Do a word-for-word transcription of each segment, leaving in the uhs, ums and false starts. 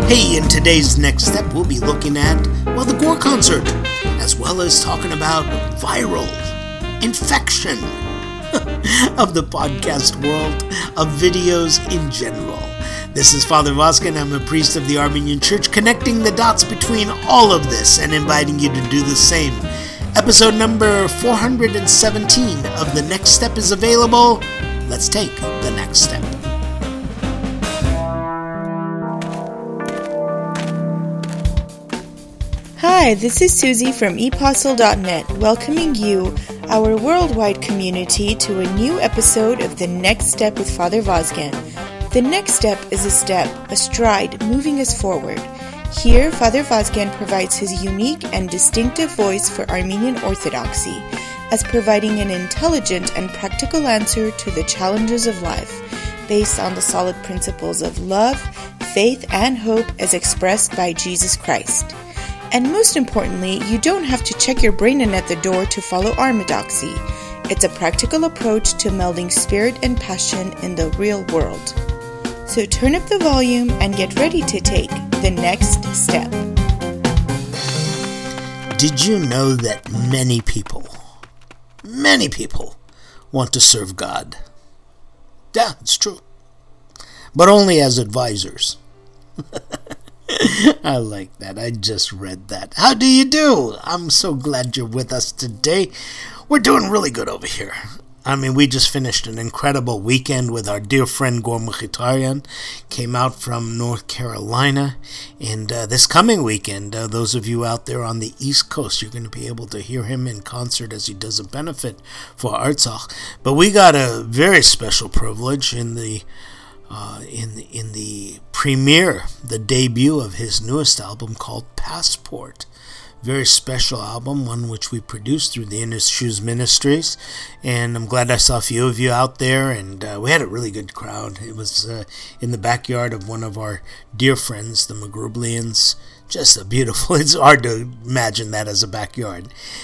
Hey, in today's Next Step, we'll be looking at, well, the Gore concert, as well as talking about viral infection of the podcast world, of videos in general. This is Father Vazquez. I'm a priest of the Armenian Church, connecting the dots between all of this and inviting you to do the same. Episode number four hundred seventeen of The Next Step is available. Let's take the next step. Hi, this is Susie from e postle dot net, welcoming you, our worldwide community, to a new episode of The Next Step with Father Vazquez. The next step is a step, a stride, moving us forward. Here, Father Vazquez provides his unique and distinctive voice for Armenian Orthodoxy, as providing an intelligent and practical answer to the challenges of life, based on the solid principles of love, faith, and hope as expressed by Jesus Christ. And most importantly, you don't have to check your brain in at the door to follow Armedoxy. It's a practical approach to melding spirit and passion in the real world. So turn up the volume and get ready to take the next step. Did you know that many people, many people want to serve God? Yeah, it's true. But only as advisors. I like that. I just read that. How do you do? I'm so glad you're with us today. We're doing really good over here. I mean, we just finished an incredible weekend with our dear friend Gore Mkhitaryan. Came out from North Carolina. And uh, this coming weekend, uh, those of you out there on the East Coast, you're going to be able to hear him in concert as he does a benefit for Artsakh. But we got a very special privilege in the Uh, in the, in the premiere, the debut of his newest album called Passport. Very special album, one which we produced through the Inner Shoes Ministries, and I'm glad I saw a few of you out there, and uh, we had a really good crowd. It was uh, in the backyard of one of our dear friends, the Magrublians. Just a beautiful, it's hard to imagine that as a backyard.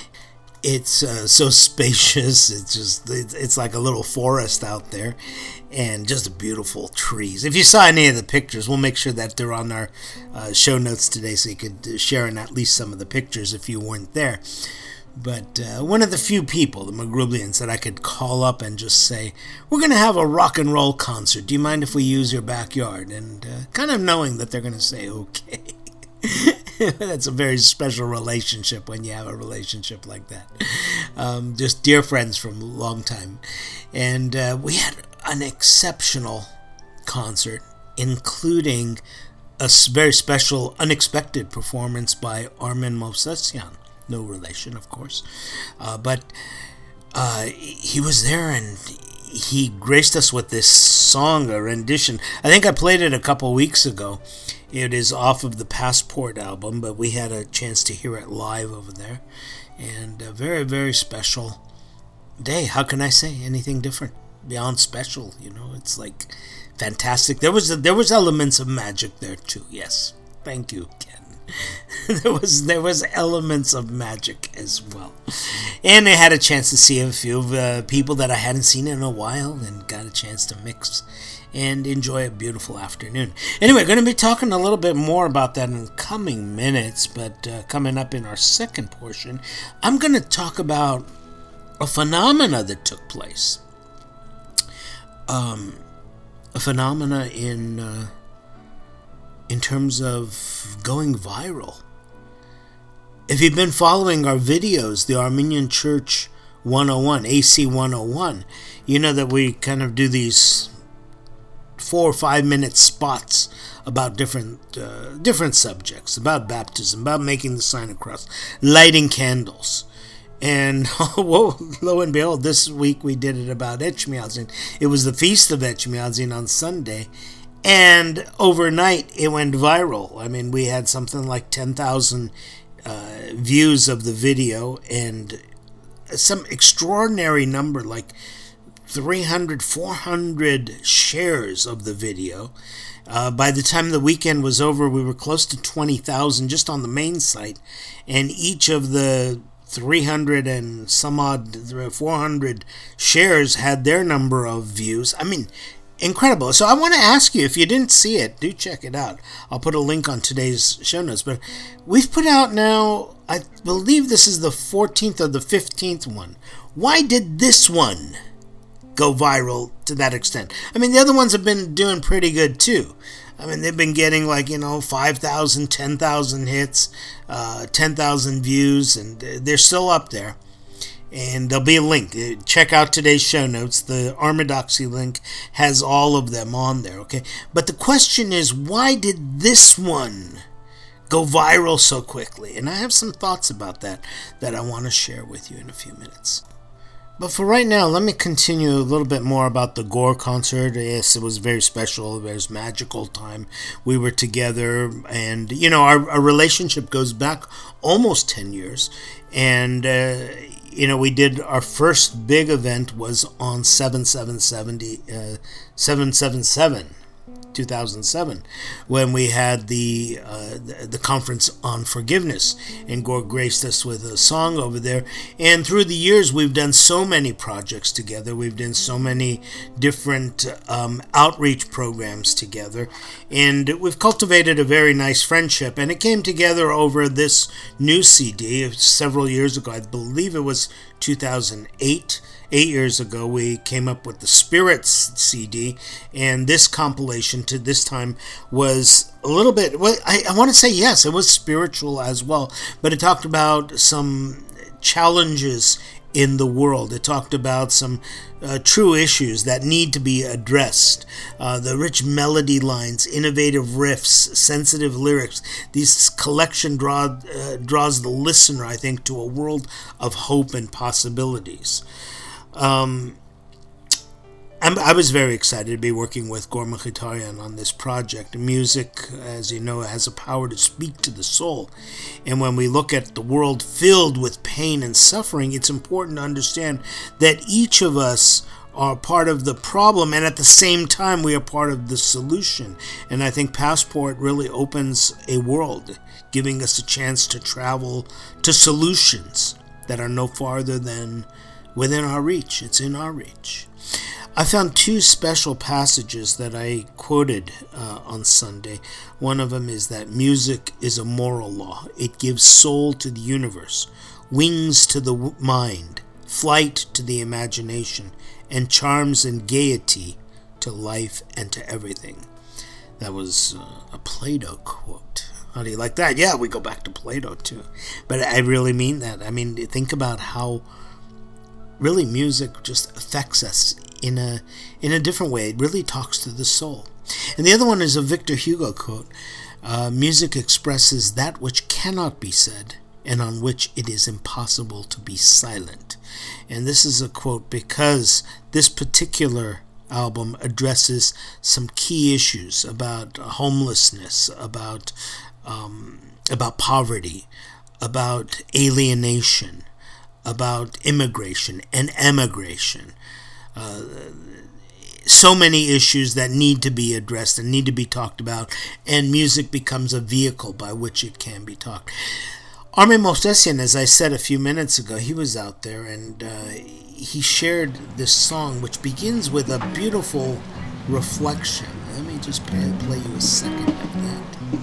It's uh, so spacious. It's just it's, it's like a little forest out there, and just beautiful trees. If you saw any of the pictures, we'll make sure that they're on our uh, show notes today, so you could share in at least some of the pictures if you weren't there. But uh, one of the few people, the Magrublians, that I could call up and just say, we're going to have a rock and roll concert. Do you mind if we use your backyard? And uh, kind of knowing that they're going to say, okay. That's a very special relationship when you have a relationship like that. Um, just dear friends from a long time. And uh, we had an exceptional concert, including a very special, unexpected performance by Armen Movsesyan. No relation, of course. Uh, but uh, he was there, and he graced us with this song, a rendition. I think I played it a couple weeks ago. It is off of the Passport album, but we had a chance to hear it live over there. And a very, very special day. How can I say anything different? Beyond special, you know, it's like fantastic. There was there was elements of magic there too. Yes, thank you, Ken. there was there was elements of magic as well, and I had a chance to see a few uh, people that I hadn't seen in a while, and got a chance to mix and enjoy a beautiful afternoon. Anyway, going to be talking a little bit more about that in coming minutes, but uh, coming up in our second portion, I'm going to talk about a phenomena that took place. Um, a phenomena in uh, in terms of going viral. If you've been following our videos, the Armenian Church one oh one, A C one oh one, you know that we kind of do these four or five minute spots about different uh, different subjects, about baptism, about making the sign of cross, lighting candles. And whoa, lo and behold, this week we did it about Etchmiadzin. It was the feast of Etchmiadzin on Sunday, and overnight it went viral. I mean, we had something like ten thousand uh, views of the video, and some extraordinary number, like three hundred, four hundred shares of the video. Uh, by the time the weekend was over, we were close to twenty thousand just on the main site, and each of the three hundred and some odd, four hundred shares had their number of views. I mean, incredible. So I want to ask you, if you didn't see it, do check it out. I'll put a link on today's show notes. But we've put out now, I believe this is the fourteenth or the fifteenth one. Why did this one go viral to that extent? I mean, the other ones have been doing pretty good too. I mean, they've been getting like, you know, five thousand, ten thousand hits, uh, ten thousand views, and they're still up there. And there'll be a link. Check out today's show notes. The Armadoxy link has all of them on there, okay? But the question is, why did this one go viral so quickly? And I have some thoughts about that that I want to share with you in a few minutes. But for right now, let me continue a little bit more about the Gore concert. Yes, it was very special. It was a magical time. We were together, and, you know, our, our relationship goes back almost ten years. And, uh, you know, we did our first big event was on seven seven seventy, uh, seven seven seven, two thousand seven, when we had the, uh, the the conference on forgiveness, and Gore graced us with a song over there. And through the years, we've done so many projects together. We've done so many different um, outreach programs together, and we've cultivated a very nice friendship. And it came together over this new C D several years ago. I believe it was two thousand eight. Eight years ago, we came up with the Spirits C D, and this compilation to this time was a little bit, well, I, I want to say yes, it was spiritual as well, but it talked about some challenges in the world. It talked about some uh, true issues that need to be addressed. Uh, the rich melody lines, innovative riffs, sensitive lyrics. This collection draw, uh, draws the listener, I think, to a world of hope and possibilities. Um, I'm, I was very excited to be working with Gore Mkhitaryan on this project. Music, as you know, has a power to speak to the soul. And when we look at the world filled with pain and suffering, it's important to understand that each of us are part of the problem, and at the same time, we are part of the solution. And I think Passport really opens a world, giving us a chance to travel to solutions that are no farther than within our reach. It's in our reach. I found two special passages that I quoted uh, on Sunday. One of them is that music is a moral law. It gives soul to the universe, wings to the mind, flight to the imagination, and charms and gaiety to life and to everything. That was uh, a Plato quote. How do you like that? Yeah, we go back to Plato too. But I really mean that. I mean, think about how really music just affects us in a in a different way. It really talks to the soul. And the other one is a Victor Hugo quote. Uh, music expresses that which cannot be said and on which it is impossible to be silent. And this is a quote because this particular album addresses some key issues about homelessness, about um, about poverty, about alienation, about immigration and emigration. Uh, so many issues that need to be addressed and need to be talked about, and music becomes a vehicle by which it can be talked. Armin Movsesian, as I said a few minutes ago, he was out there and uh, he shared this song which begins with a beautiful reflection. Let me just play, play you a second of that.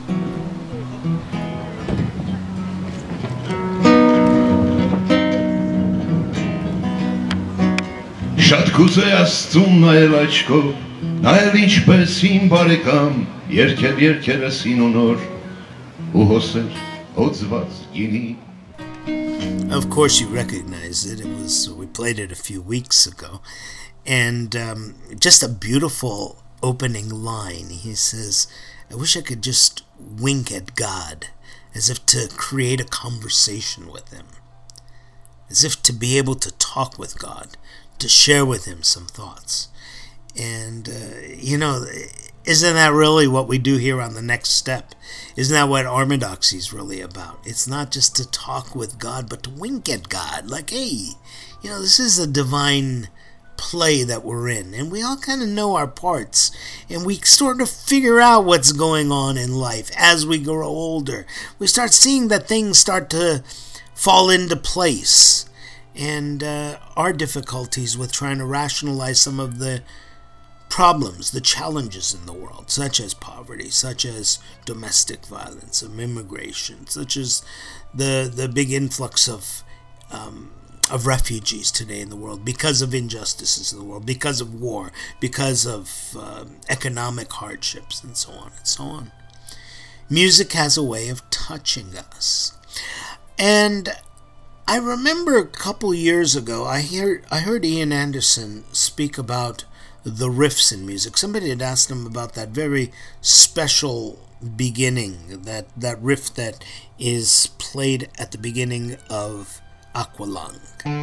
Շատ կուզե Աստծուն նայել աչքով, նայել ինչպես իմ բարեկամ, երգել երգերը սինոնոր, ու հոսեր հոծված գինի. Of course you recognize it. It was, we played it a few weeks ago. And um, just a beautiful opening line. He says, I wish I could just wink at God, as if to create a conversation with him, as if to be able to talk with God, to share with him some thoughts. And, uh, you know, isn't that really what we do here on The Next Step? Isn't that what Armadoxy is really about? It's not just to talk with God, but to wink at God. Like, hey, you know, this is a divine play that we're in, and we all kind of know our parts, and we sort of figure out what's going on in life as we grow older. We start seeing that things start to fall into place, and uh, our difficulties with trying to rationalize some of the problems, the challenges in the world, such as poverty, such as domestic violence, of immigration, such as the the big influx of um, of refugees today in the world because of injustices in the world, because of war, because of uh, economic hardships, and so on and so on. Music has a way of touching us. And I remember a couple years ago, I heard, I heard Ian Anderson speak about the riffs in music. Somebody had asked him about that very special beginning, that, that riff that is played at the beginning of Aqualung.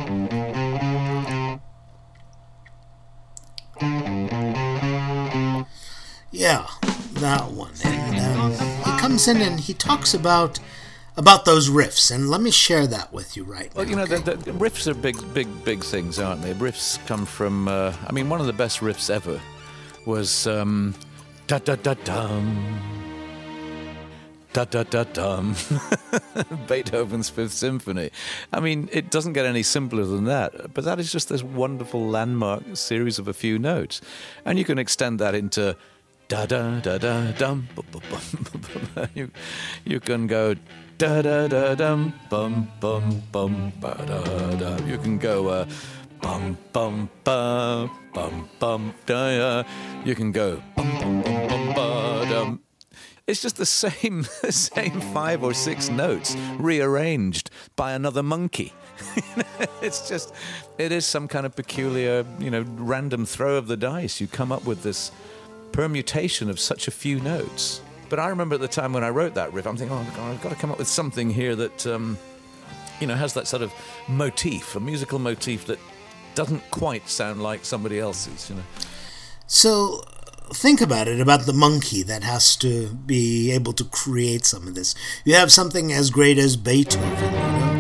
Yeah, that one. And um, he comes in and he talks about about those riffs, and let me share that with you right well, now. You know, okay? the, the riffs are big, big, big things, aren't they? Riffs come from. Uh, I mean, one of the best riffs ever was um, da da da dum. Da da da dum. Beethoven's Fifth Symphony. I mean, it doesn't get any simpler than that. But that is just this wonderful landmark series of a few notes, and you can extend that into da da da da dum. You you can go da da da dum bum bum bum ba da da. You can go uh, bum bum ba bum bum da. You can go bum bum bum bum ba dum. It's just the same, the same five or six notes rearranged by another monkey. It's just, it is some kind of peculiar, you know, random throw of the dice. You come up with this permutation of such a few notes. But I remember at the time when I wrote that riff, I'm thinking, oh, God, I've got to come up with something here that, um, you know, has that sort of motif, a musical motif that doesn't quite sound like somebody else's, you know. So think about it, about the monkey that has to be able to create some of this. You have something as great as Beethoven, you know?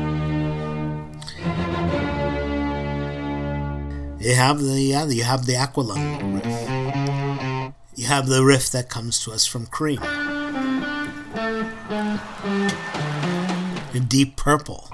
You have the, yeah, you have the Aqualung riff. You have the riff that comes to us from Cream. Deep Purple.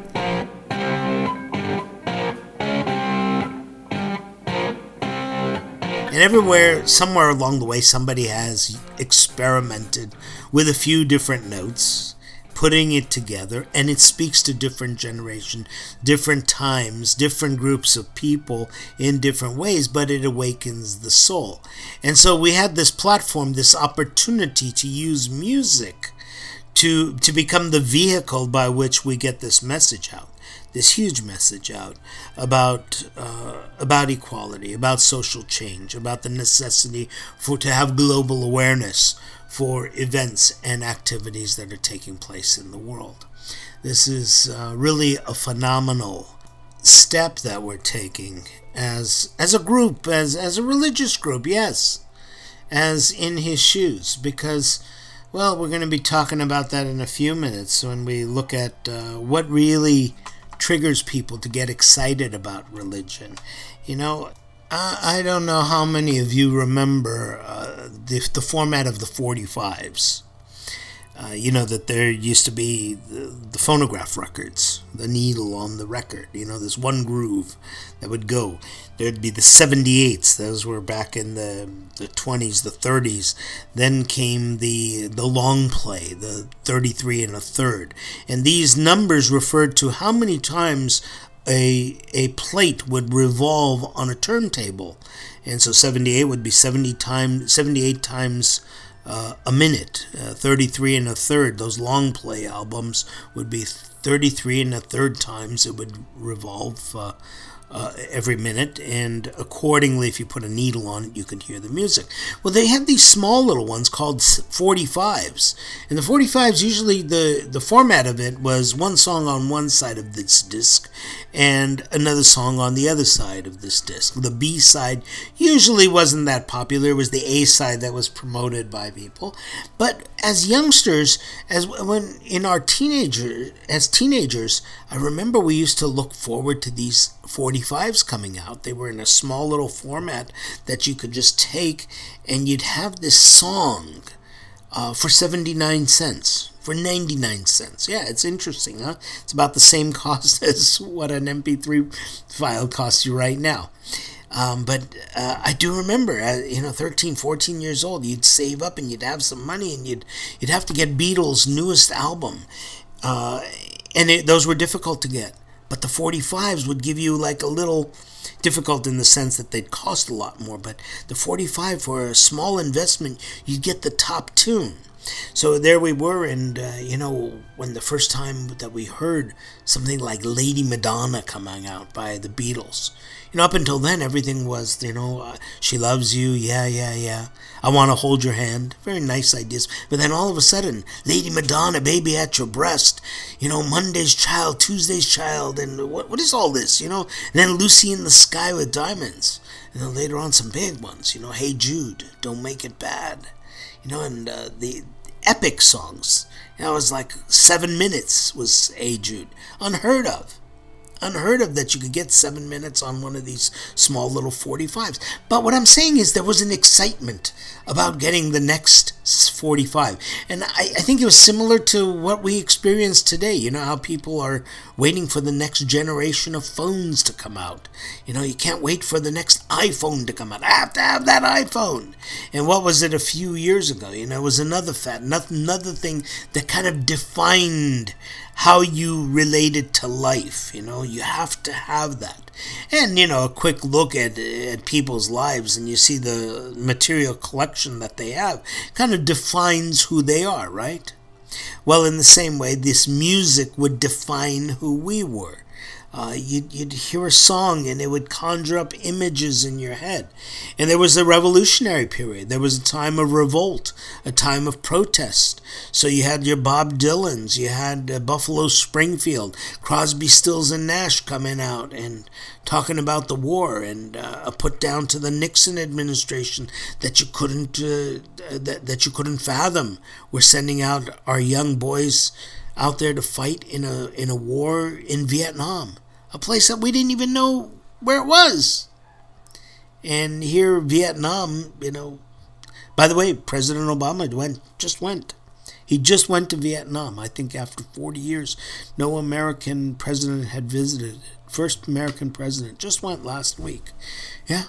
And everywhere, somewhere along the way, somebody has experimented with a few different notes, putting it together, and it speaks to different generations, different times, different groups of people in different ways, but it awakens the soul. And so we had this platform, this opportunity to use music to, to become the vehicle by which we get this message out. This huge message out about uh, about equality, about social change, about the necessity for to have global awareness for events and activities that are taking place in the world. This is uh, really a phenomenal step that we're taking as as a group, as as a religious group, yes, as In His Shoes, because, well, we're going to be talking about that in a few minutes when we look at uh, what really triggers people to get excited about religion. You know, I, I don't know how many of you remember uh, the, the format of the forty-fives. Uh, you know, that there used to be the, the phonograph records, the needle on the record, you know, this one groove that would go. There'd be the seventy-eights, those were back in the, the twenties, the thirties. Then came the the long play, the thirty-three and a third. And these numbers referred to how many times a a plate would revolve on a turntable. And so seventy-eight would be seventy times, seventy-eight times Uh, a minute. uh, thirty-three and a third, those long play albums would be thirty-three and a third times it would revolve uh, uh, every minute, and accordingly, if you put a needle on it, you could hear the music. Well, they had these small little ones called forty-fives, and the forty-fives, usually the, the format of it was one song on one side of this disc and another song on the other side of this disc. The B side usually wasn't that popular. It was the A side that was promoted by people. But as youngsters, as when in our teenager as teenagers, I remember we used to look forward to these forty-fives coming out. They were in a small little format that you could just take, and you'd have this song uh, for seventy-nine cents, for ninety-nine cents. Yeah, it's interesting, huh? It's about the same cost as what an M P three file costs you right now. Um, but uh, I do remember, uh, you know, thirteen, fourteen years old, you'd save up and you'd have some money and you'd you'd have to get Beatles' newest album. Uh, and it, those were difficult to get. But the forty-fives would give you like a little, difficult in the sense that they'd cost a lot more, but the forty-five, for a small investment, you'd get the top tune. So there we were, and uh, you know, when the first time that we heard something like Lady Madonna coming out by the Beatles, you know, up until then everything was, you know, uh, She Loves You, yeah, yeah, yeah, I Want to Hold Your Hand, very nice ideas. But then all of a sudden, Lady Madonna, Baby at Your Breast, you know, Monday's Child, Tuesday's Child, and what what is all this, you know? And then Lucy in the Sky with Diamonds, and then later on some big ones, you know, Hey Jude, Don't Make It Bad. You know, and uh, the epic songs. You know, it was like seven minutes was Hey Jude. Unheard of. Unheard of that you could get seven minutes on one of these small little forty-fives. But what I'm saying is there was an excitement about getting the next forty-five. And I, I think it was similar to what we experience today. You know, how people are waiting for the next generation of phones to come out. You know, you can't wait for the next iPhone to come out. I have to have that iPhone. And what was it a few years ago? You know, it was another fad, another thing that kind of defined how you related to life. You know, you have to have that. And, you know, a quick look at, at people's lives and you see the material collection that they have kind of defines who they are, right? Well, in the same way, this music would define who we were. Uh, you'd, you'd hear a song and it would conjure up images in your head. And there was a revolutionary period. There was a time of revolt, a time of protest. So you had your Bob Dylans, you had uh, Buffalo Springfield, Crosby, Stills and Nash coming out and talking about the war, and uh, a put down to the Nixon administration that you couldn't uh, that, that you couldn't fathom. We're sending out our young boys out there to fight in a in a war in Vietnam, a place that we didn't even know where it was. And here, Vietnam, you know, by the way, President Obama went just went. He just went to Vietnam. I think after forty years, no American president had visited. First American president just went last week. Yeah.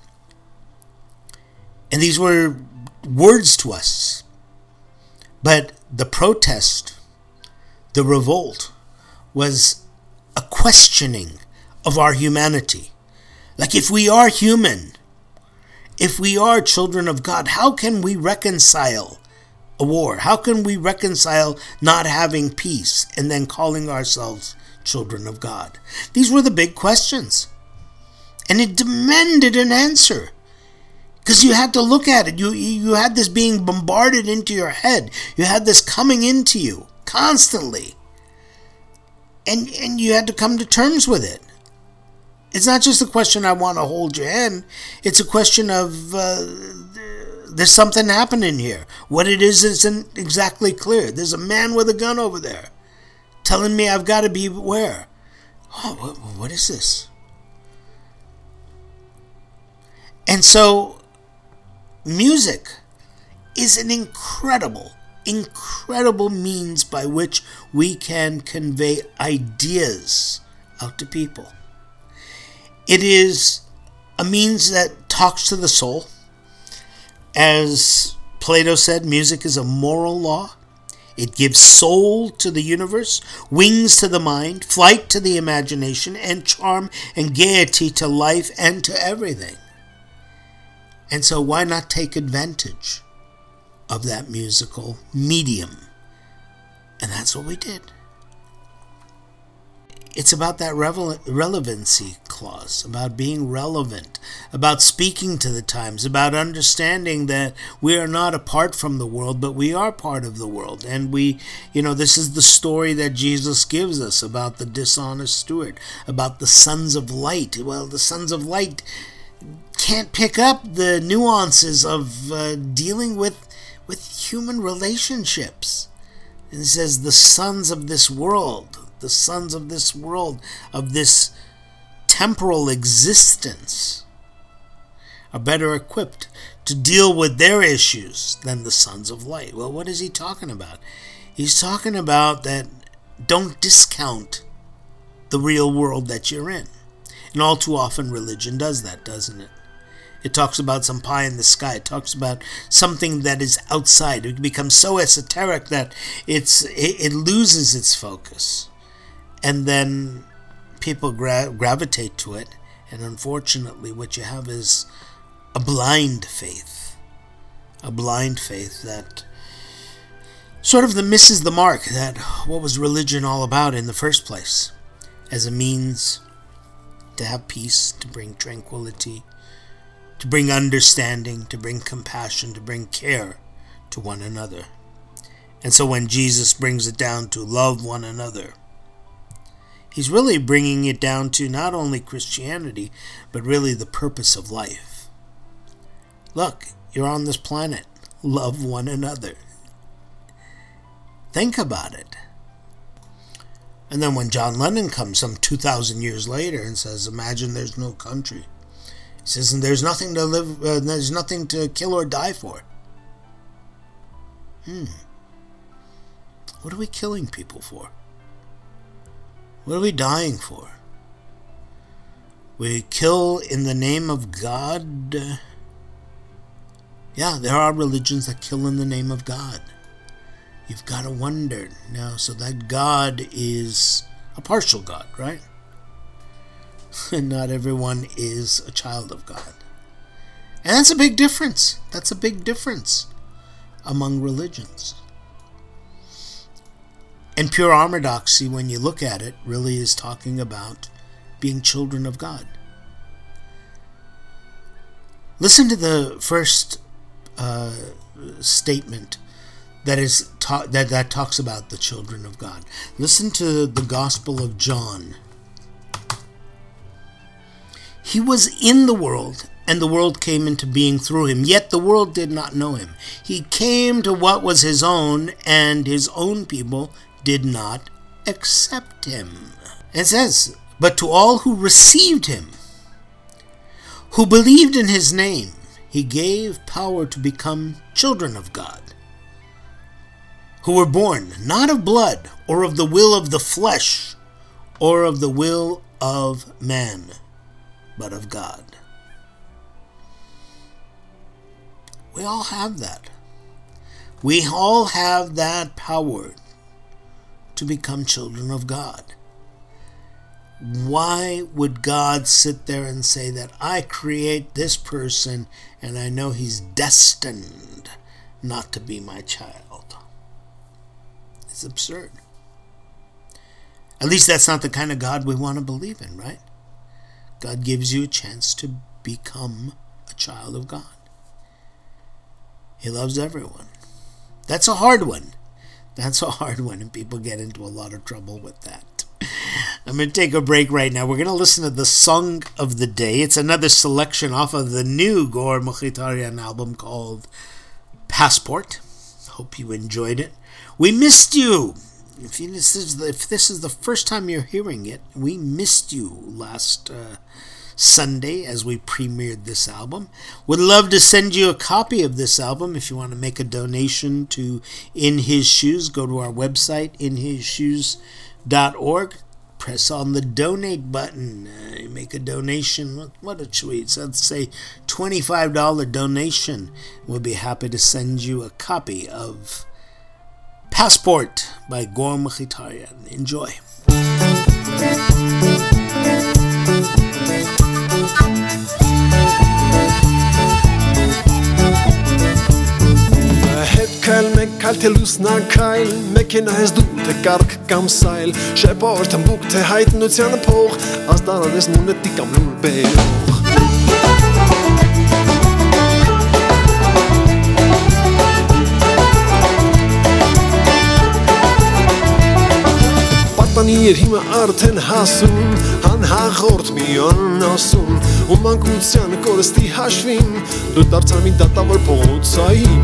And these were words to us. But the protest, the revolt, was a questioning of our humanity. Like, if we are human, if we are children of God, how can we reconcile a war? How can we reconcile not having peace and then calling ourselves children of God? These were the big questions. And it demanded an answer. Because you had to look at it. You, you had this being bombarded into your head. You had this coming into you constantly. And, and you had to come to terms with it. It's not just a question, I want to hold your hand. It's a question of, uh, there's something happening here. What it is isn't exactly clear. There's a man with a gun over there telling me I've got to be aware. Oh, what, what is this? And so, music is an incredible, incredible means by which we can convey ideas out to people. It is a means that talks to the soul. As Plato said, music is a moral law. It gives soul to the universe, wings to the mind, flight to the imagination, and charm and gaiety to life and to everything. And so why not take advantage of that musical medium? And that's what we did. It's about that revel- relevancy clause, about being relevant, about speaking to the times, about understanding that we are not apart from the world, but we are part of the world. And we, you know, this is the story that Jesus gives us about the dishonest steward, about the sons of light. Well, the sons of light can't pick up the nuances of uh, dealing with, with human relationships. And it says the sons of this world, the sons of this world, of this temporal existence, are better equipped to deal with their issues than the sons of light. Well, what is he talking about? He's talking about that don't discount the real world that you're in. And all too often religion does that, doesn't it? It talks about some pie in the sky. It talks about something that is outside. It becomes so esoteric that it's it, it loses its focus. And then people gra- gravitate to it. And unfortunately, what you have is a blind faith. A blind faith that sort of the misses the mark, that what was religion all about in the first place, as a means to have peace, to bring tranquility, to bring understanding, to bring compassion, to bring care to one another. And so when Jesus brings it down to love one another, he's really bringing it down to not only Christianity, but really the purpose of life. Look, you're on this planet. Love one another. Think about it. And then when John Lennon comes some two thousand years later and says, imagine there's no country. He says, and there's nothing to live, uh, there's nothing to kill or die for. Hmm. What are we killing people for? What are we dying for? We kill in the name of God. Yeah, there are religions that kill in the name of God. You've got to wonder now, so that God is a partial God, right? And not everyone is a child of God. And that's a big difference. That's a big difference among religions. And pure orthodoxy, when you look at it, really is talking about being children of God. Listen to the first uh, statement that is ta- that, that talks about the children of God. Listen to the Gospel of John. He was in the world, and the world came into being through him, yet the world did not know him. He came to what was his own, and his own people did not accept him. It says, but to all who received him, who believed in his name, he gave power to become children of God, who were born not of blood, or of the will of the flesh, or of the will of man, but of God. We all have that. We all have that power to become children of God. Why would God sit there and say that I create this person and I know he's destined not to be my child? It's absurd. At least that's not the kind of God we want to believe in, right? God gives you a chance to become a child of God. He loves everyone. That's a hard one. That's a hard one, and people get into a lot of trouble with that. I'm going to take a break right now. We're going to listen to the Song of the Day. It's another selection off of the new Gor Mkhitaryan album called Passport. Hope you enjoyed it. We missed you. If, you, this, is the, if this is the first time you're hearing it, we missed you last uh, Sunday as we premiered this album. Would love to send you a copy of this album. If you want to make a donation to In His Shoes, go to our website, in his shoes dot org. Press on the donate button. Uh, make a donation. What, what a tweet. So let's say twenty-five dollars donation. We'll be happy to send you a copy of Passport by Gor Mkhitaryan. Enjoy. Kal me kal te lusna kail me kena hes du te kark kam sail shepor te buk te heit nu tsan poch as da des nu net ti kam lul be Patanier hima arten hasun han ha gort mi on asun um man gut tsan korsti hashvim du dartsan mi data vol potsain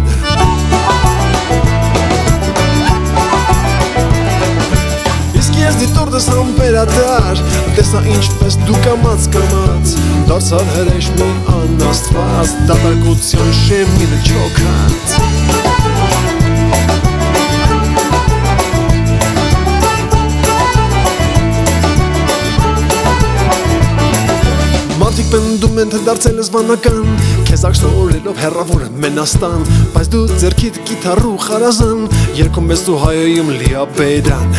Ես դիտոր դες ամպերատար Տեսա ինչպես դու կամաց կամաց Դարձար հրեշ մի անաստված Դատարկության շեմինը չոքած Ասում են թե դարձել ես վանական Քեզ ակշնորելով հեռավոր եմ մենաստան Բայց դու ձերքիդ կիթառու խարազան Երգում ես դու հայոյում լիաբերան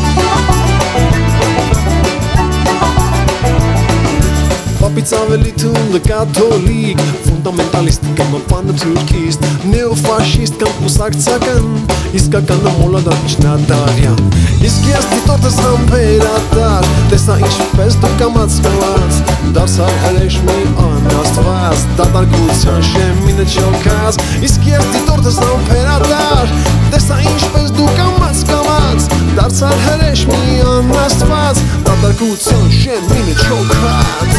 Papից ավելի թունդը կաթոլիկ Ֆունդամենտալիստ կամ պանը թուրքիստ Նեոֆաշիստ կամ կուսակցական Իսկականը մոլադար իջնադարյան Իսկ ես դիտորդս համբերատար Տեսա ինչպես դու կամաց կամաց Դարսար հրեշ մի անաստված Դատարկության շեմինը չոքած Իսկ ես դիտորդս համբերատար Տեսա ինչպես դու կամաց կամաց Դարսար հրեշ մի անաստված Դատարկության շեմինը չոքած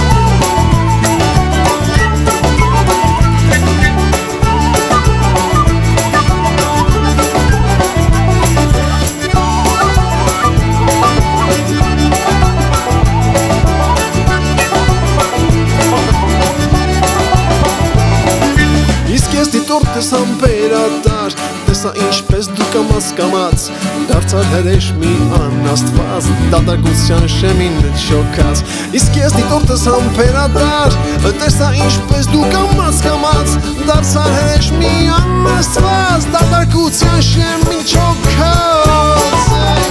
Դիտորդս համբերատար Տեսա ինչպես դու կամաց կամաց Դարձար հրեշ մի անաստված Դատարկության շեմին չոքած Իսկ ես դիտորդս համբերատար Տեսա ինչպես դու կամաց կամաց Դարձար հրեշ մի անաստված Դատարկության շեմին չոքած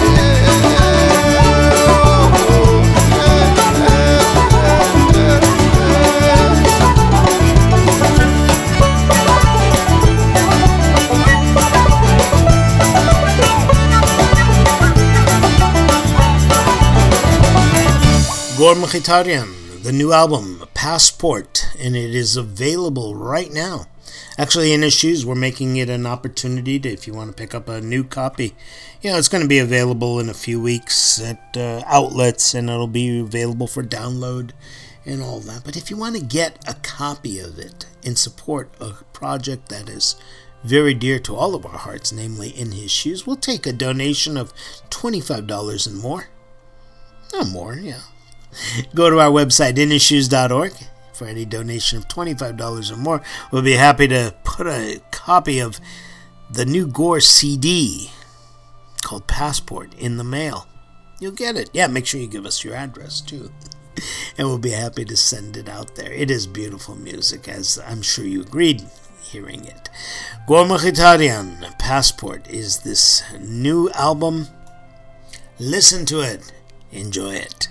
Gor Mkhitaryan, the new album, Passport, and it is available right now. Actually, in Issues, we're making it an opportunity to, if you want to pick up a new copy. You know, it's going to be available in a few weeks at uh, outlets, and it'll be available for download and all that. But if you want to get a copy of it and support a project that is very dear to all of our hearts, namely In His Shoes, we'll take a donation of twenty-five dollars and more. No more, yeah. Go to our website, in his shoes dot org. For any donation of twenty-five dollars or more, we'll be happy to put a copy of the new Gore C D called Passport in the mail. You'll get it. Yeah, make sure you give us your address, too. And we'll be happy to send it out there. It is beautiful music, as I'm sure you agreed hearing it. Gor Mkhitaryan, Passport, is this new album. Listen to it. Enjoy it.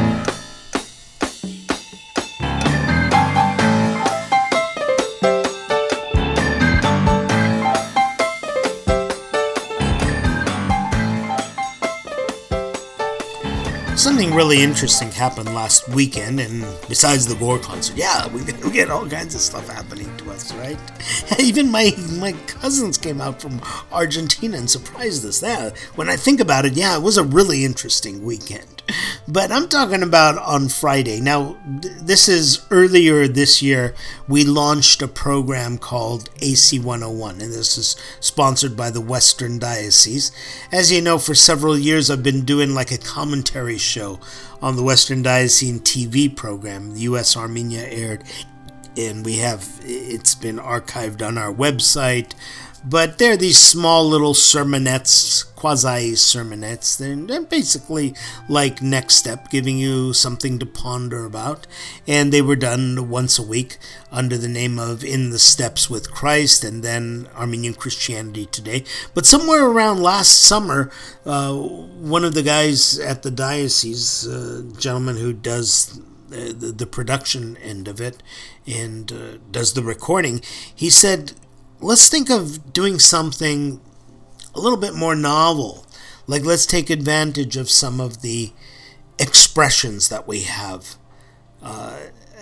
Something really interesting happened last weekend, and besides the Gore concert, yeah, we, we get all kinds of stuff happening to us, right? Even my my cousins came out from Argentina and surprised us. Yeah, when I think about it, yeah, it was a really interesting weekend. But I'm talking about on Friday. Now, th- this is earlier this year, we launched a program called A C one oh one, and this is sponsored by the Western Diocese. As you know, for several years, I've been doing like a commentary show on the Western Diocesan T V program. The U S Armenia aired, and we have, it's been archived on our website. But they're these small little sermonettes, quasi-sermonettes. They're, they're basically like Next Step, giving you something to ponder about. And they were done once a week under the name of In the Steps with Christ, and then Armenian Christianity Today. But somewhere around last summer, uh, one of the guys at the diocese, a gentleman who does the, the, the production end of it and uh, does the recording, he said, let's think of doing something a little bit more novel. Like, let's take advantage of some of the expressions that we have uh,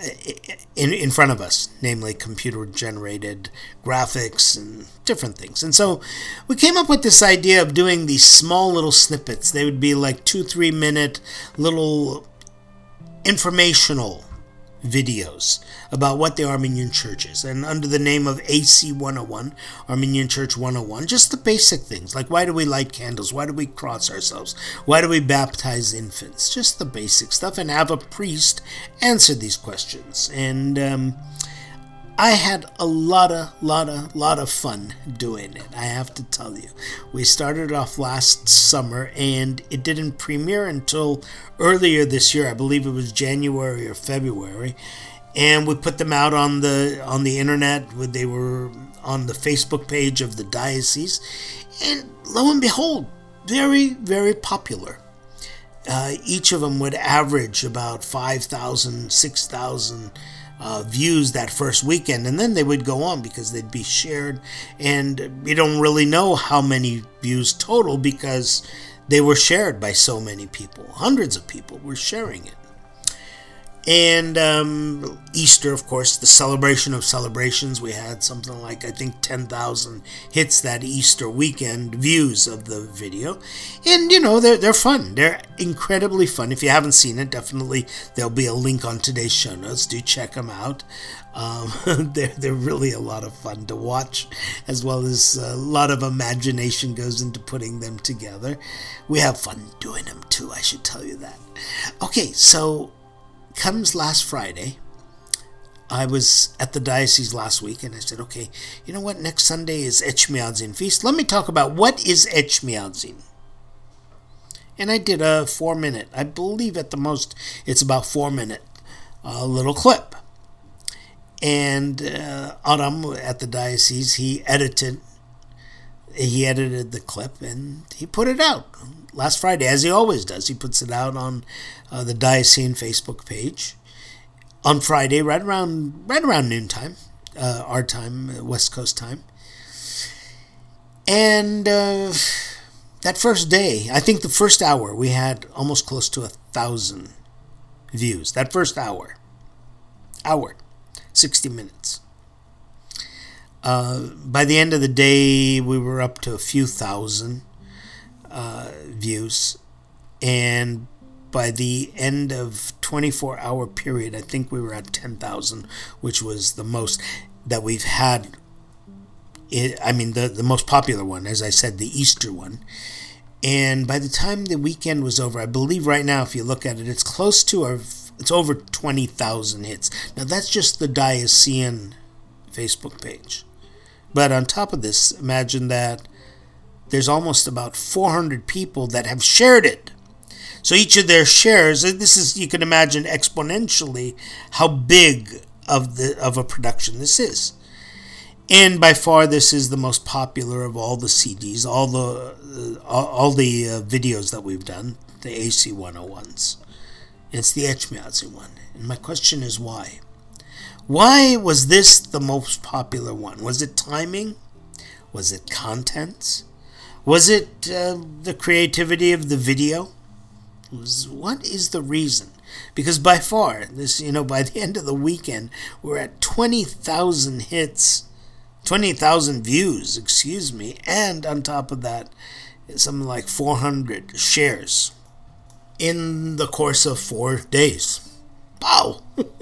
in in front of us, namely computer-generated graphics and different things. And so we came up with this idea of doing these small little snippets. They would be like two, three-minute little informational videos about what the Armenian Church is, and under the name of A C one oh one, Armenian Church one oh one, just the basic things, like why do we light candles, why do we cross ourselves, why do we baptize infants, just the basic stuff, and have a priest answer these questions. And um, I had a lot of, lot of, lot of fun doing it, I have to tell you. We started off last summer, and it didn't premiere until earlier this year. I believe it was January or February. and we put them out on the on the internet. They were on the Facebook page of the diocese, and lo and behold, very, very popular. Uh, each of them would average about five thousand, six thousand uh, views that first weekend, and then they would go on because they'd be shared, and you don't really know how many views total because they were shared by so many people. Hundreds of people were sharing it. And um, Easter, of course, the celebration of celebrations. We had something like, I think, ten thousand hits that Easter weekend, views of the video. And, you know, they're, they're fun. They're incredibly fun. If you haven't seen it, definitely there'll be a link on today's show notes. Do check them out. Um, they're, they're really a lot of fun to watch, as well as a lot of imagination goes into putting them together. We have fun doing them, too, I should tell you that. Okay, so comes last Friday. I was at the diocese last week, and I said, okay, you know what? Next Sunday is Etchmiadzin feast. Let me talk about what is Etchmiadzin. And I did a four-minute, I believe at the most it's about four-minute uh, little clip. And uh, Aram at the diocese, he edited, he edited the clip, and he put it out last Friday, as he always does. He puts it out on uh, the diocesan Facebook page on Friday, right around right around noontime, uh, our time, West Coast time. And uh, that first day, I think the first hour, we had almost close to a thousand views. That first hour, hour, sixty minutes. Uh, by the end of the day, we were up to a few thousand uh, views, and by the end of twenty-four hour period, I think we were at ten thousand, which was the most that we've had. It, I mean, the, the most popular one, as I said, the Easter one. And by the time the weekend was over, I believe right now, if you look at it, it's close to, our, it's over twenty thousand hits. Now, that's just the diocesan Facebook page. But on top of this, imagine that there's almost about four hundred people that have shared it. So each of their shares, this is, you can imagine exponentially how big of the of a production this is. And by far, this is the most popular of all the C Ds, all the uh, all the uh, videos that we've done, the A C one oh ones. It's the Etchmiadzin one. And my question is why? Why was this the most popular one? Was it timing? Was it content? Was it uh, the creativity of the video? Was, what is the reason? Because by far, this you know, by the end of the weekend, we're at twenty thousand hits, twenty thousand views, excuse me, and on top of that, something like four hundred shares in the course of four days. Wow!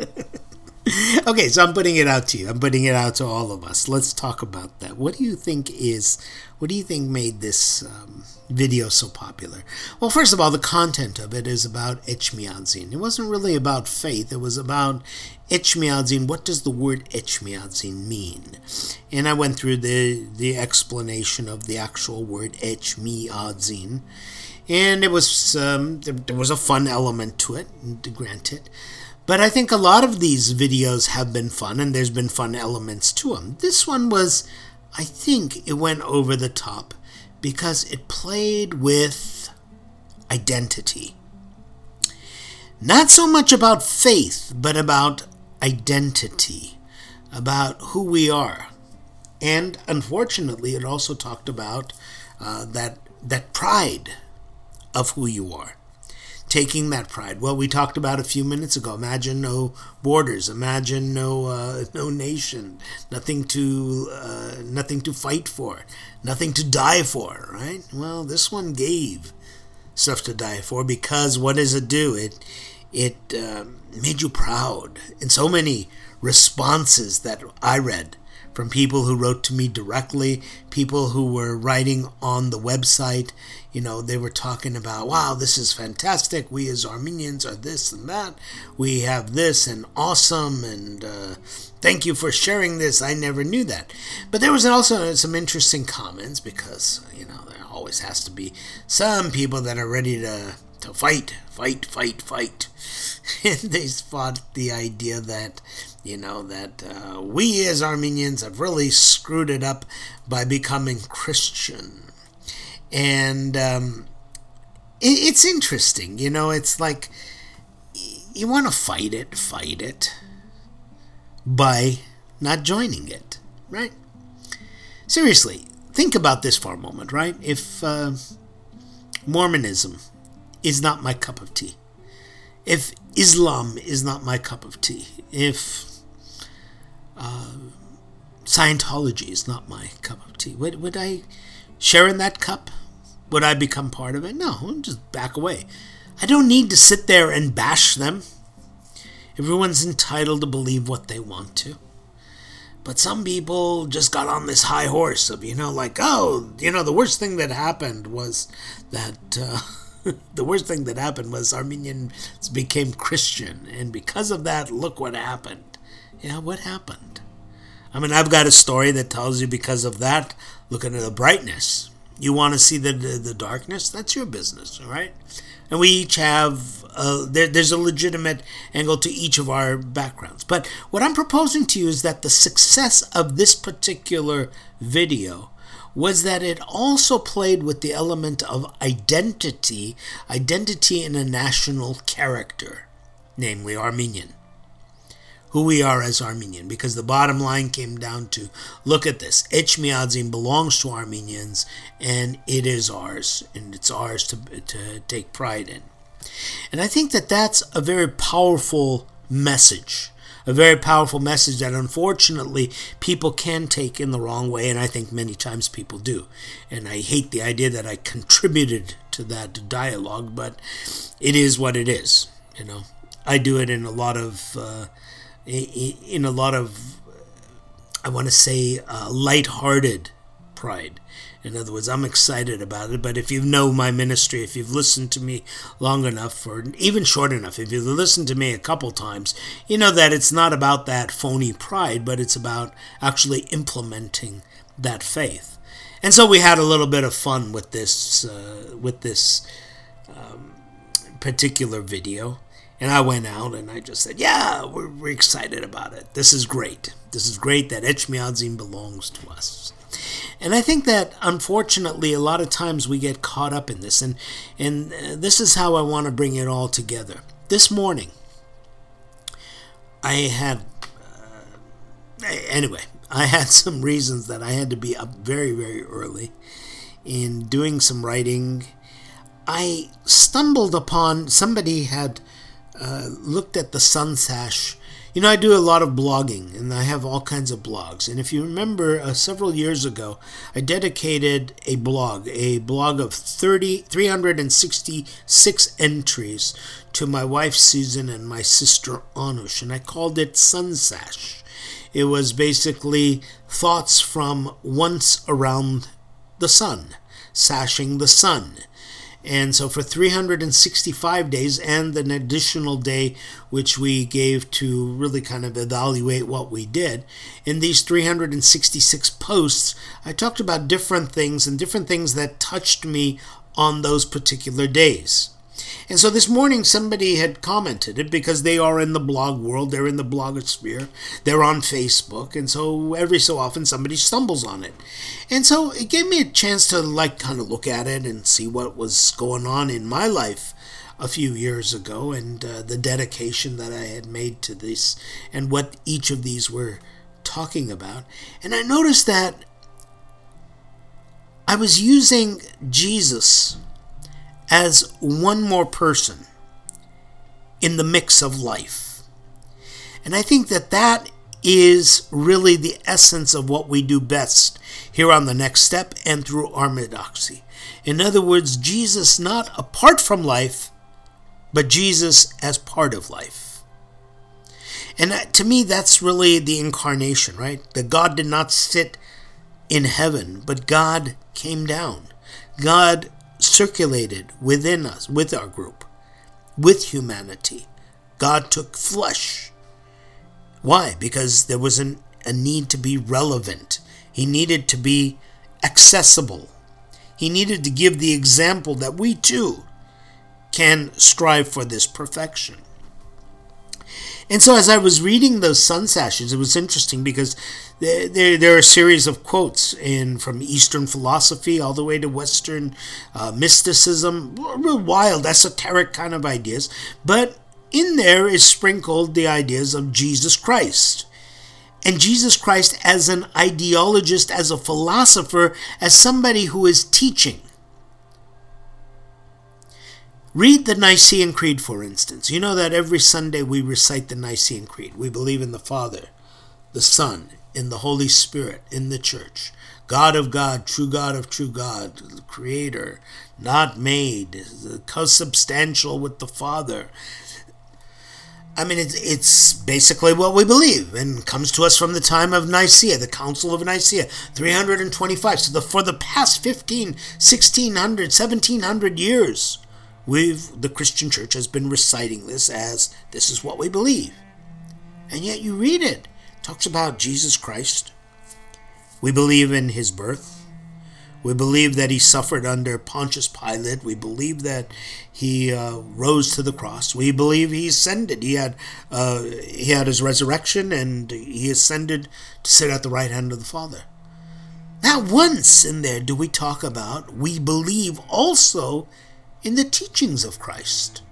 Okay, so I'm putting it out to you. I'm putting it out to all of us. Let's talk about that. What do you think is, what do you think made this um, video so popular? Well, first of all, the content of it is about Etchmiadzin. It wasn't really about faith. It was about Etchmiadzin. What does the word Etchmiadzin mean? And I went through the, the explanation of the actual word Etchmiadzin. And it was, um, there, there was a fun element to it, granted. But I think a lot of these videos have been fun, and there's been fun elements to them. This one was, I think it went over the top because it played with identity. Not so much about faith, but about identity, about who we are. And unfortunately, it also talked about uh, that that pride of who you are. Taking that pride. Well, we talked about a few minutes ago. Imagine no borders. Imagine no uh, no nation. Nothing to uh, nothing to fight for. Nothing to die for. Right? Well, this one gave stuff to die for because what does it do? It it uh, made you proud. And so many responses that I read from people who wrote to me directly, people who were writing on the website. You know, they were talking about, wow, this is fantastic. We as Armenians are this and that. We have this and awesome. And uh, thank you for sharing this. I never knew that. But there was also some interesting comments because, you know, there always has to be some people that are ready to to fight, fight, fight, fight. And they fought the idea that, you know, that uh, we as Armenians have really screwed it up by becoming Christian. And um, it, it's interesting, you know, it's like, you want to fight it, fight it by not joining it, right? Seriously, think about this for a moment, right? If uh, Mormonism is not my cup of tea, if Islam is not my cup of tea, if uh, Scientology is not my cup of tea, would, would I share in that cup? Would I become part of it? No, I'll just back away. I don't need to sit there and bash them. Everyone's entitled to believe what they want to. But some people just got on this high horse of, you know, like, oh, you know, the worst thing that happened was that, uh, the worst thing that happened was Armenians became Christian. And because of that, look what happened. Yeah, what happened? I mean, I've got a story that tells you because of that, look at the brightness. You want to see the, the, the darkness? That's your business, all right? And we each have, uh, there, there's a legitimate angle to each of our backgrounds. But what I'm proposing to you is that the success of this particular video was that it also played with the element of identity, identity in a national character, namely Armenian. Who we are as Armenian, because the bottom line came down to, look at this, Etchmiadzin belongs to Armenians, and it is ours, and it's ours to, to take pride in. And I think that that's a very powerful message, a very powerful message that unfortunately people can take in the wrong way, and I think many times people do. And I hate the idea that I contributed to that dialogue, but it is what it is, you know. I do it in a lot of... Uh, in a lot of, I want to say, uh, lighthearted pride. In other words, I'm excited about it, but if you know my ministry, if you've listened to me long enough, or even short enough, if you've listened to me a couple times, you know that it's not about that phony pride, but it's about actually implementing that faith. And so we had a little bit of fun with this, uh, with this um, particular video. And I went out and I just said, yeah, we're, we're excited about it. This is great. This is great that Etchmiadzin belongs to us. And I think that, unfortunately, a lot of times we get caught up in this. And, and uh, this is how I want to bring it all together. This morning, I had, uh, anyway, I had some reasons that I had to be up very, very early in doing some writing. I stumbled upon, somebody had... Uh, looked at the Sunsash. You know, I do a lot of blogging, and I have all kinds of blogs. And if you remember, uh, several years ago, I dedicated a blog, a blog of thirty, three hundred sixty-six entries to my wife Susan and my sister Anush, and I called it Sunsash. It was basically thoughts from once around the sun, sashing the sun. And so for three hundred sixty-five days and an additional day which we gave to really kind of evaluate what we did, in these three hundred sixty-six posts, I talked about different things and different things that touched me on those particular days. And so this morning somebody had commented it because they are in the blog world, they're in the blogosphere, they're on Facebook, and so every so often somebody stumbles on it. And so it gave me a chance to like kind of look at it and see what was going on in my life a few years ago, and uh, the dedication that I had made to this and what each of these were talking about. And I noticed that I was using Jesus as one more person in the mix of life. And I think that that is really the essence of what we do best here on The Next Step and through Orthodoxy. In other words, Jesus not apart from life, but Jesus as part of life. And that, to me, that's really the incarnation, right? That God did not sit in heaven, but God came down. God circulated within us, with our group, with humanity. God took flesh. Why? Because there was an, a need to be relevant. He needed to be accessible. He needed to give the example that we too can strive for this perfection. And so as I was reading those sun sashes, it was interesting because there, there, there are a series of quotes in from Eastern philosophy all the way to Western uh, mysticism, real wild, esoteric kind of ideas. But in there is sprinkled the ideas of Jesus Christ. And Jesus Christ as an ideologist, as a philosopher, as somebody who is teaching. Read the Nicene Creed, for instance. You know that every Sunday we recite the Nicene Creed. We believe in the Father, the Son, in the Holy Spirit, in the Church. God of God, true God of true God, the Creator, not made, consubstantial with the Father. I mean, it's, it's basically what we believe, and comes to us from the time of Nicaea, the Council of Nicaea, three hundred twenty-five. So the, for the past fifteen, sixteen hundred, seventeen hundred years, We've, the Christian church has been reciting this as this is what we believe. And yet you read it. It talks about Jesus Christ. We believe in his birth. We believe that he suffered under Pontius Pilate. We believe that he uh, rose to the cross. We believe he ascended. He had, uh, he had his resurrection and he ascended to sit at the right hand of the Father. Not once in there do we talk about we believe also in the teachings of Christ.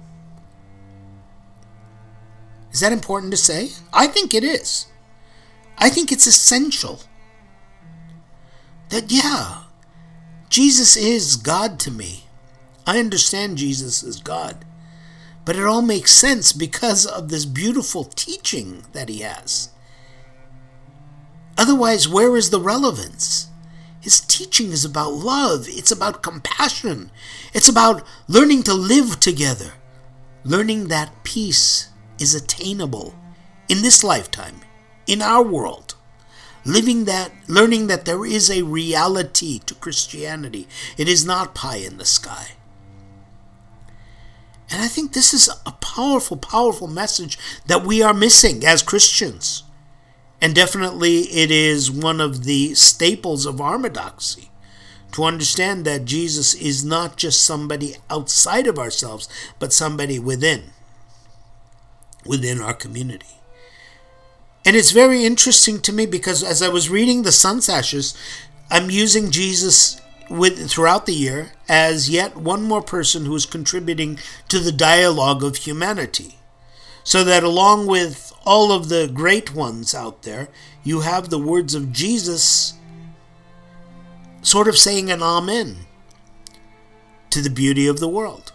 Is that important to say? I think it is. I think it's essential that, yeah, Jesus is God to me. I understand Jesus is God. But it all makes sense because of this beautiful teaching that he has. Otherwise, where is the relevance? His teaching is about love. It's about compassion. It's about learning to live together. Learning that peace is attainable in this lifetime, in our world. Living that, learning that there is a reality to Christianity. It is not pie in the sky. And I think this is a powerful, powerful message that we are missing as Christians. And definitely it is one of the staples of orthodoxy to understand that Jesus is not just somebody outside of ourselves, but somebody within, within our community. And it's very interesting to me because as I was reading the sun sashes, I'm using Jesus with throughout the year as yet one more person who is contributing to the dialogue of humanity. So that along with all of the great ones out there, you have the words of Jesus sort of saying an amen to the beauty of the world.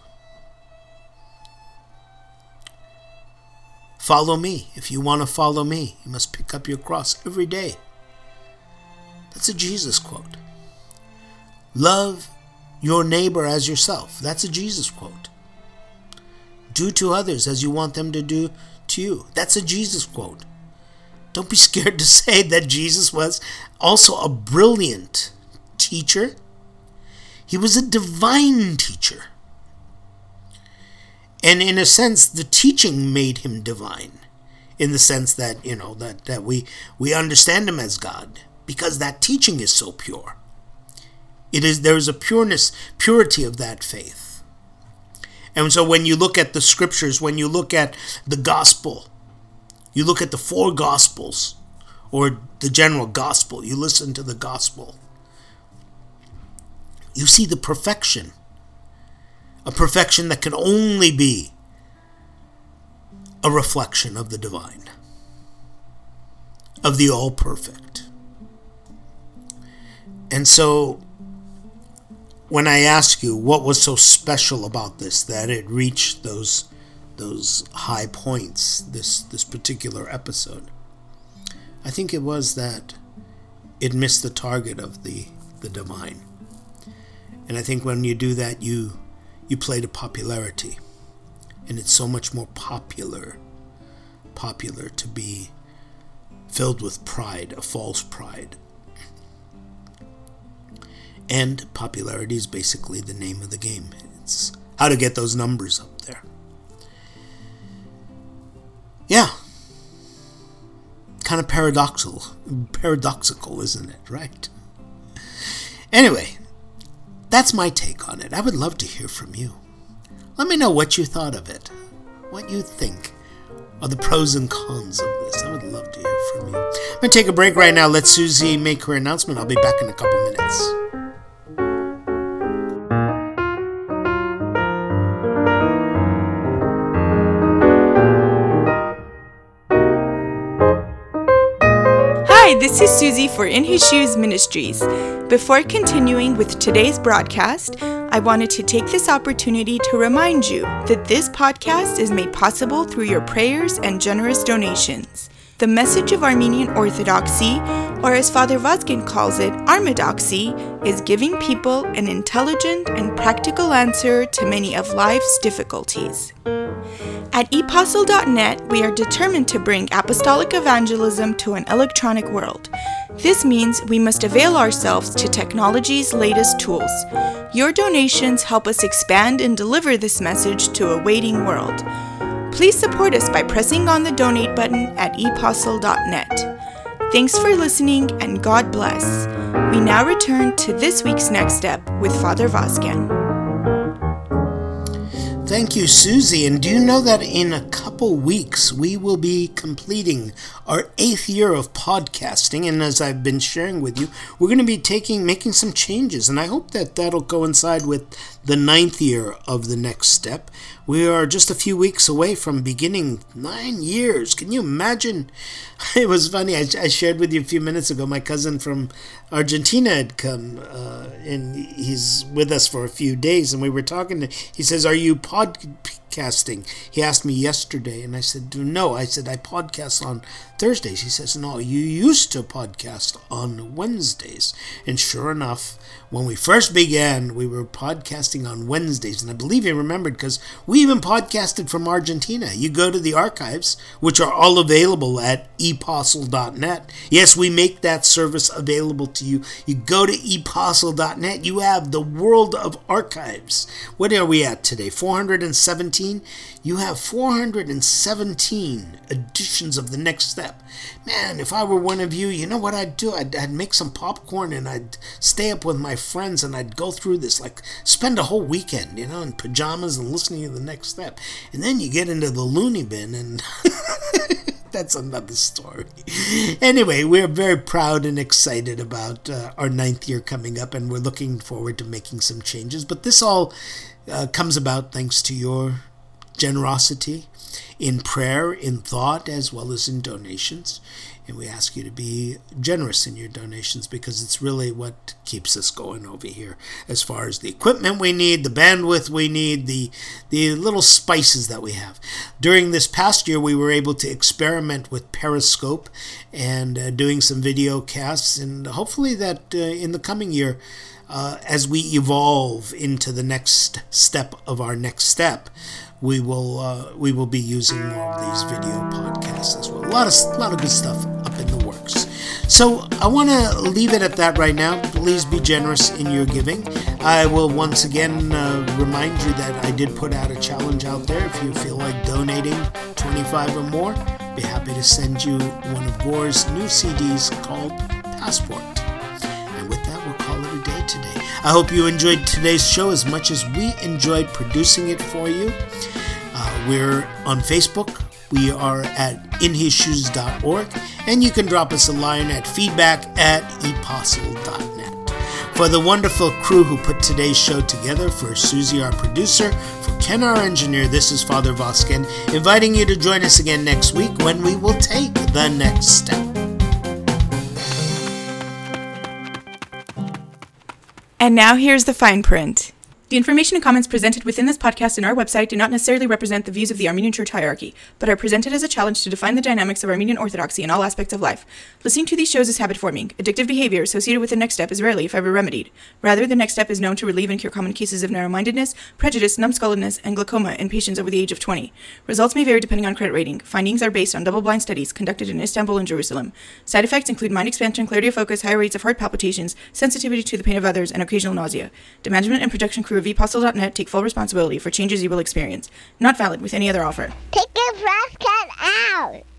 Follow me. If you want to follow me, you must pick up your cross every day. That's a Jesus quote. Love your neighbor as yourself. That's a Jesus quote. Do to others as you want them to do to you. That's a Jesus quote. Don't be scared to say that Jesus was also a brilliant teacher. He was a divine teacher. And in a sense, the teaching made him divine. In the sense that, you know, that, that we, we understand him as God. Because that teaching is so pure. It is, there is a pureness, purity of that faith. And so when you look at the scriptures, when you look at the gospel, you look at the four gospels, or the general gospel, you listen to the gospel, you see the perfection. A perfection that can only be a reflection of the divine, of the all-perfect. And so when I ask you what was so special about this, that it reached those those high points, this this particular episode, I think it was that it missed the target of the, the divine. And I think when you do that, you you play to popularity. And it's so much more popular, popular to be filled with pride, a false pride. And popularity is basically the name of the game. It's how to get those numbers up there. Yeah. Kind of paradoxical. Paradoxical, isn't it? Right? Anyway, that's my take on it. I would love to hear from you. Let me know what you thought of it, what you think are the pros and cons of this. I would love to hear from you. I'm going to take a break right now. Let Susie make her announcement. I'll be back in a couple minutes. Hi, this is Susie for In His Shoes Ministries. Before continuing with today's broadcast, I wanted to take this opportunity to remind you that this podcast is made possible through your prayers and generous donations. The message of Armenian Orthodoxy, or as Father Vazgen calls it, Armedoxy, is giving people an intelligent and practical answer to many of life's difficulties. At e postle dot net, we are determined to bring apostolic evangelism to an electronic world. This means we must avail ourselves to technology's latest tools. Your donations help us expand and deliver this message to a waiting world. Please support us by pressing on the donate button at e postle dot net. Thanks for listening, and God bless. We now return to this week's Next Step with Father Vazgen. Thank you, Susie. And do you know that in a couple weeks we will be completing our eighth year of podcasting? And as I've been sharing with you, we're going to be taking, making some changes. And I hope that that'll coincide with the ninth year of the Next Step. We are just a few weeks away from beginning nine years. Can you imagine? It was funny. I, I shared with you a few minutes ago. My cousin from Argentina had come, uh, and he's with us for a few days. And we were talking. To, he says, "Are you podcasting?" He asked me yesterday, and I said, "No." I said, "I podcast on Thursdays." He says, "No, you used to podcast on Wednesdays." And sure enough, when we first began, we were podcasting on Wednesdays. And I believe he remembered because we even podcasted from Argentina. You go to the archives, which are all available at e postle dot net. Yes, we make that service available to you. You go to e postle dot net, you have the world of archives. What are we at today? four hundred seventeen? You have four hundred seventeen editions of the Next Step. Man, if I were one of you, you know what I'd do? I'd, I'd make some popcorn and I'd stay up with my friends and I'd go through this, like spend a whole weekend, you know, in pajamas and listening to the Next Step. And then you get into the loony bin and that's another story. Anyway, we're very proud and excited about uh, our ninth year coming up, and we're looking forward to making some changes. But this all uh, comes about thanks to your generosity in prayer, in thought, as well as in donations. And we ask you to be generous in your donations because it's really what keeps us going over here as far as the equipment we need, the bandwidth we need, the the little spices that we have. During this past year, we were able to experiment with Periscope and uh, doing some video casts, and hopefully that uh, in the coming year, uh, as we evolve into the next step of our next step, we will uh, we will be using more of these video podcasts as well. A lot of a lot of good stuff up in the works. So I want to leave it at that right now. Please be generous in your giving. I will once again uh, remind you that I did put out a challenge out there. If you feel like donating twenty-five or more, be happy to send you one of Gore's new C Ds called Passport. And with that, we'll call it a day today. I hope you enjoyed today's show as much as we enjoyed producing it for you. Uh, we're on Facebook. We are at in his shoes dot org, and you can drop us a line at feedback at e postle dot net. For the wonderful crew who put today's show together, for Susie, our producer, for Ken, our engineer, this is Father Vazgen, inviting you to join us again next week when we will take the next step. And now here's the fine print. The information and comments presented within this podcast and our website do not necessarily represent the views of the Armenian Church hierarchy, but are presented as a challenge to define the dynamics of Armenian Orthodoxy in all aspects of life. Listening to these shows is habit-forming. Addictive behavior associated with the Next Step is rarely, if ever, remedied. Rather, the Next Step is known to relieve and cure common cases of narrow-mindedness, prejudice, numbskulledness, and glaucoma in patients over the age of twenty. Results may vary depending on credit rating. Findings are based on double-blind studies conducted in Istanbul and Jerusalem. Side effects include mind expansion, clarity of focus, higher rates of heart palpitations, sensitivity to the pain of others, and occasional nausea. The management and production crew of e postle dot net take full responsibility for changes you will experience. Not valid with any other offer. Take your trash can out!